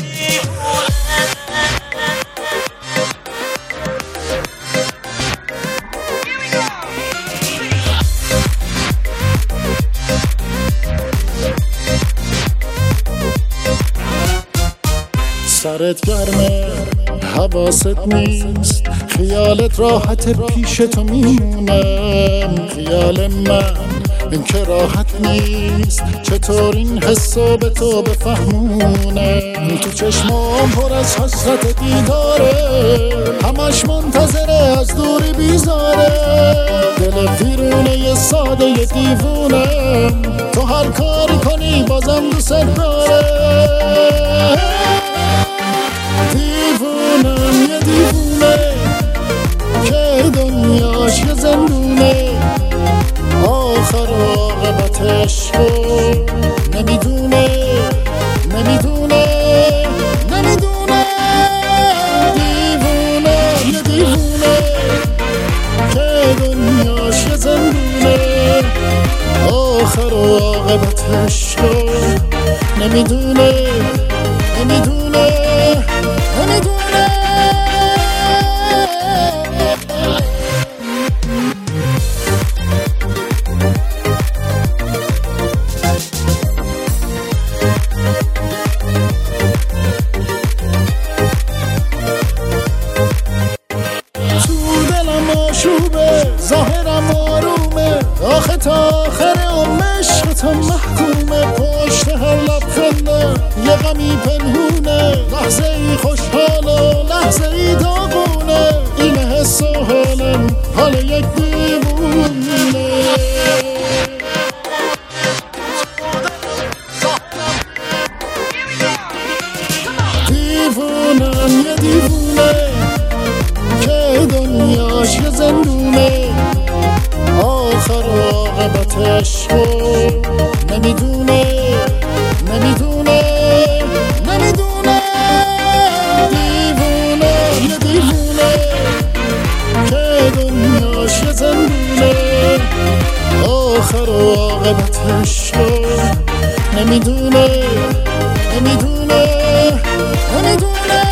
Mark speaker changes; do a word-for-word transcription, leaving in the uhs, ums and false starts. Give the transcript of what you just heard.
Speaker 1: سرت گرمه حواست نیست، خیالت راحت پیش تو میمونم. خیال من این که راحت نیست، چطور این حسو به تو بفهمونم. تو چشمام پر از حسرت دیداره، همش منتظره از دوری بیزاره. دل دیرونه یه ساده یه دیوونم، تو هر کاری کنی بازم دوست داره. دیوونم یه دیوونه که دنیاش یه زندونه، آخر و عاقبتش رو نمیدونه نمیدونه نمیدونه. دیوونه یه دیوونه که دنیاش یه زندونه، آخر و عاقبتش رو نمیدونه نمیدونه نمیدونه. تو دلم آشوبه، ظاهرم آرومه، آخه تا آخر عمر عشقتم محکومه. پشت هر لبخندم یه غمی پنهونه، لحظه ای خوشحال و لحظه ای داغونه. این حس و حالم حال یک دیوونه. دیوونم یه دیوونه که دنیاش یه زندونه، آخر و عاقبتش رو نمیدونه نمیدونه نمیدونه. دیوونه یه دیوونه که دنیاش یه زندونه، آخر و عاقبتش رو نمیدونه نمیدونه نمیدونه.